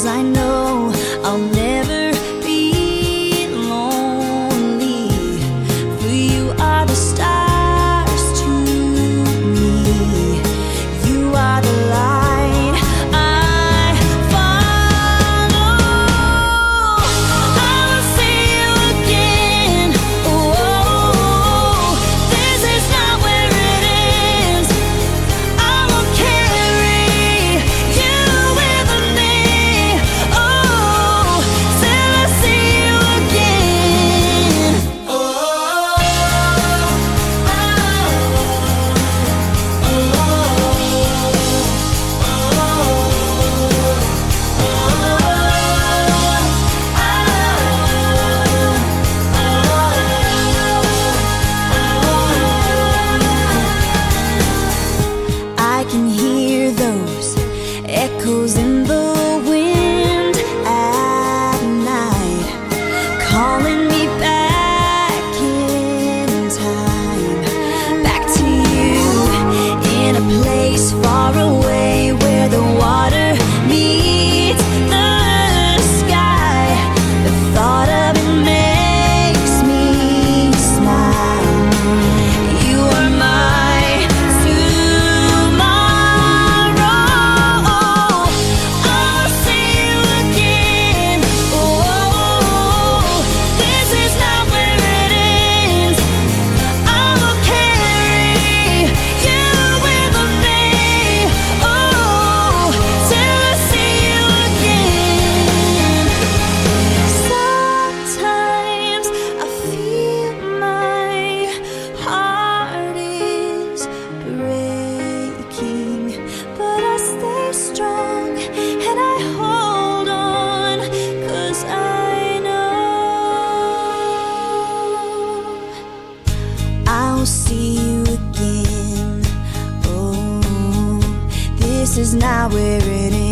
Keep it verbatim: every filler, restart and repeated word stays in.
I know I'll never be lonely, for you are the stars to me. You are the light I follow. I will see you again. Oh, this is not where it ends. I will carry you with me. Oh, till I see you again. Oh, oh, I can hear those echoes in the wind at night, calling me back in time, back to you, in a place far away where the water meets the sky. The thought of it makes me smile. You are my tomorrow. I'll see you again. Oh, this is not where it ends. I will carry you with me. Oh, till I see you again. Sometimes I feel my heart is breaking, but I stay strong and I hold on, 'cause I know I'll see you again. Oh, this is not where it ends.